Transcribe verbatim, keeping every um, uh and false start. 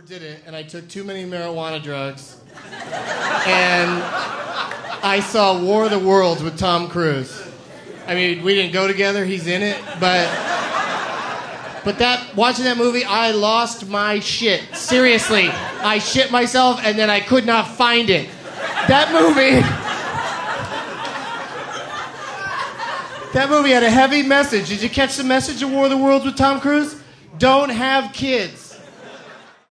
didn't, and I took too many marijuana drugs. And I saw War of the Worlds with Tom Cruise. I mean, we didn't go together, he's in it, but but that watching that movie, I lost my shit. Seriously, I shit myself and then I could not find it. That movie That movie had a heavy message. Did you catch the message of War of the Worlds with Tom Cruise? Don't have kids.